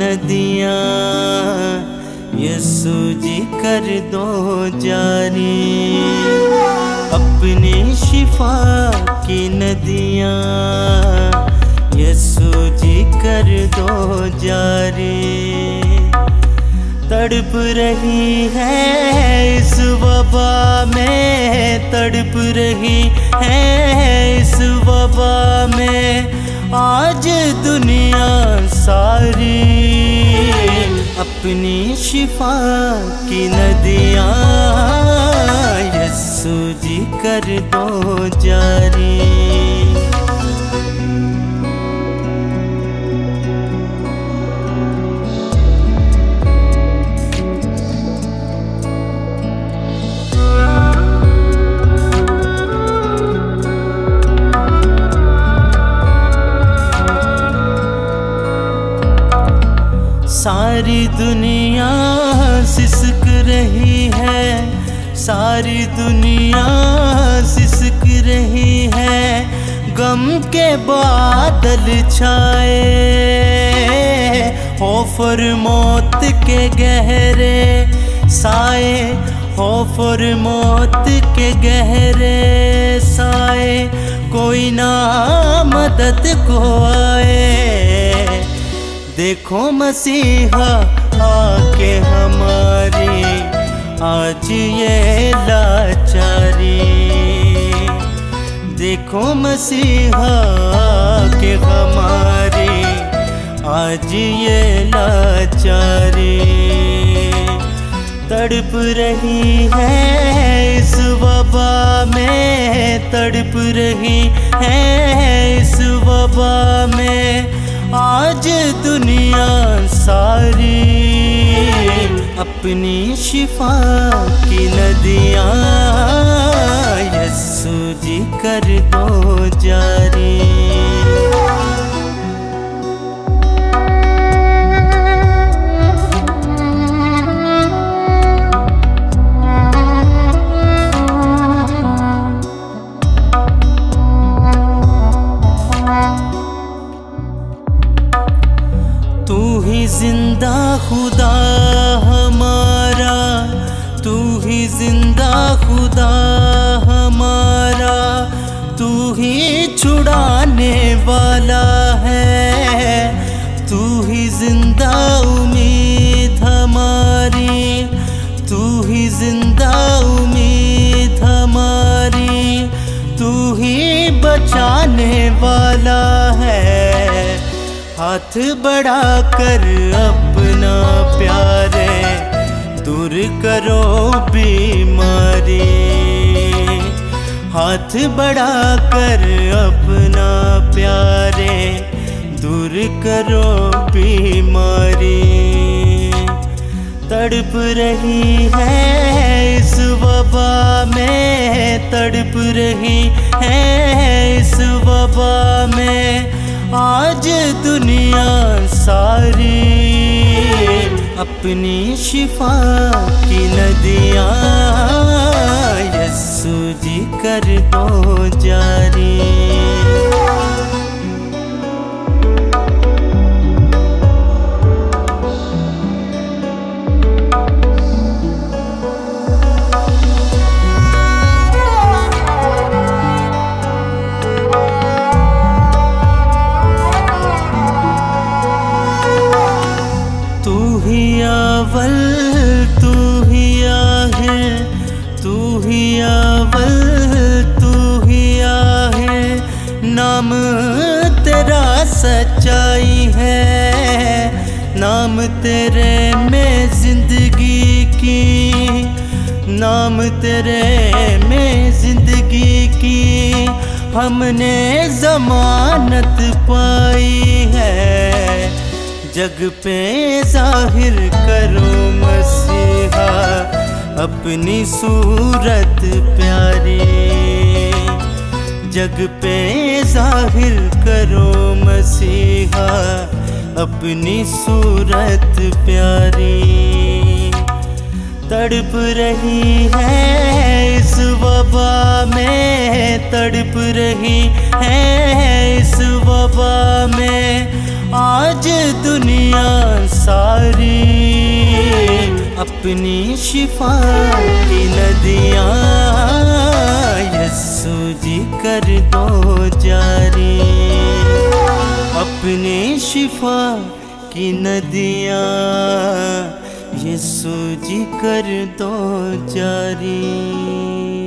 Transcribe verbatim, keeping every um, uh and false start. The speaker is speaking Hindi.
नदियाँ यीशु जी कर दो जारी। अपनी शिफा की नदियाँ यीशु जी कर दो जारी। तड़प रही है इस वबा में, तड़प रही है इस वबा में आज दुनिया सारी। अपनी शिफा की नदियाँ यीशु जी कर दो जारी। सारी दुनिया सिसक रही है, सारी दुनिया सिसक रही है। गम के बादल छाए, खौफ मौत के गहरे साए, खौफ मौत के गहरे साए। कोई ना मदद को आए, देखो मसीहा आके हमारी आज ये लाचारी। देखो मसीहा आके हमारी आज ये लाचारी। तड़प रही है इस वबा में, तड़प रही है इस वबा में आज दुनिया सारी। अपनी शिफा की नदियाँ यीशु जी कर दो जारी। तू ही जिंदा खुदा हमारा, तू ही जिंदा खुदा हमारा। तू ही छुड़ाने वाला है, तू ही जिंदा उम्मीद हमारी। तू ही जिंदा उम्मीद हमारी, तू ही बचाने वाला है। हाथ बढ़ा कर अपना प्यारे दूर करो बीमारी। हाथ बढ़ा कर अपना प्यारे दूर करो बीमारी। तड़प रही है इस वबा में, तड़प रही है इस वबा में आज दुनिया सारी। अपनी शिफा की नदियाँ यीशु जी कर दो जारी। अव्वल तू ही आखिर, तू ही अव्वल तू ही आखिर। नाम तेरा सच्चाई है, नाम तेरे में जिंदगी की, नाम तेरे में जिंदगी की हमने जमानत पाई है। जग पे जाहिर करो मसीहा अपनी सूरत प्यारी। जग पे जाहिर करो मसीहा अपनी सूरत प्यारी। तड़प रही है इस वबा में, तड़प रही है इस वबा में आज आज दुनिया सारी अपनी शिफा की नदियाँ यस्सु जी कर दो जारी। अपनी शिफा की नदियाँ यस्सु जी कर दो जारी।